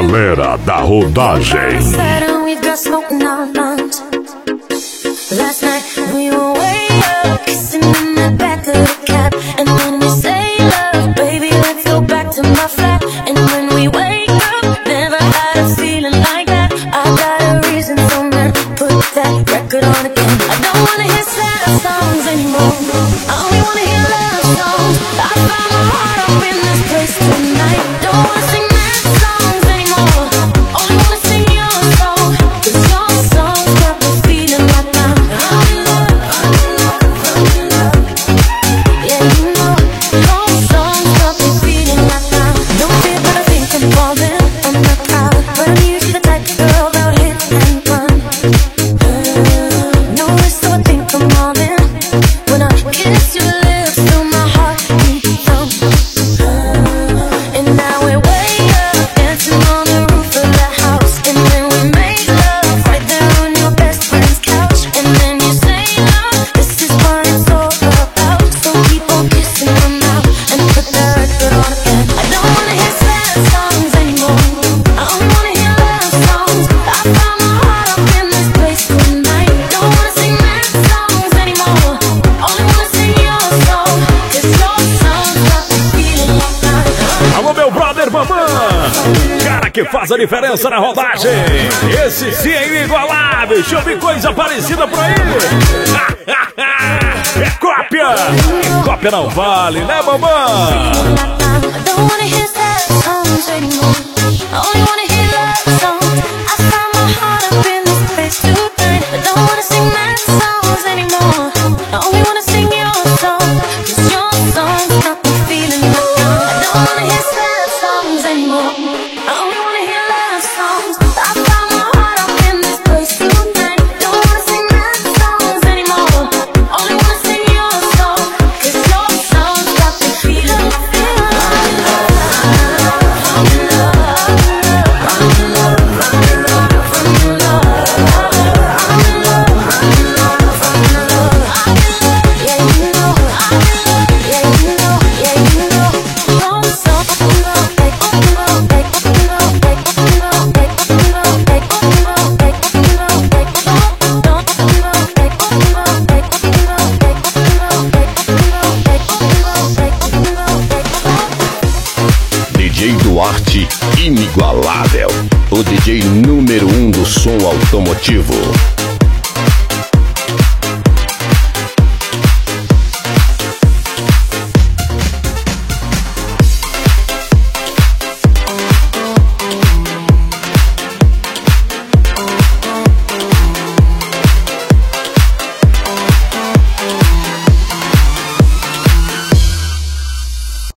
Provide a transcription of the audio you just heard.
Galera da rodagem. Last night we were way up, kissing in the back of the cab. And when we say love, baby, let's go back to my flat. And when we wake up, never had a feeling like that. I got a reason, so man, put that record on again. I don't wanna hear sad songs anymore, I only wanna hear love songs. I found my heart up in this place tonight. Don't wanna sing mad songs anymore, only wanna sing your song. 'Cause your songs got me feeling like I'm in love, I'm in love, I'm in love. Yeah, you know, your songs got me feeling like don't feel but I think I'm falling. I'm not proud, but I'm usually the type of girl that'll hit and run. No risk, so I think I'm all in. When I kiss your lips, feel my heart beat thump. And now we're way up, dancing on the roof of the house. And then we make love right there on your best friend's couch. And then you say, love, this is what it's all about. So keep on kissing my mouth and put the record on again. I don't wanna hear sad songs anymore, I only wanna hear love songs. I found my heart up in this place tonight. Don't wanna sing mad songs anymore, only wanna sing your song. 'Cause your songs got me feeling like I'm Alô, meu brother Bambam, cara que faz a diferença na rodagem. Esse sim é inigualável. Deixa eu ver coisa parecida por aí. É cópia. E cópia não vale, né, Bambam? I don't wanna hear sad songs anymore, I only wanna hear love songs. I found my heart up in this place tonight. I don't wanna sing mad songs anymore, I only wanna sing your song. 'Cause your songs got me feeling like I don't wanna hear sad songs anymore, I only wanna hear love songs. I found my heart up in this place tonight. Don't wanna sing mad songs anymore, only wanna sing your song. 'Cause your songs got me feeling like DJ Duarte, inigualável. O DJ número 1 do som automotivo.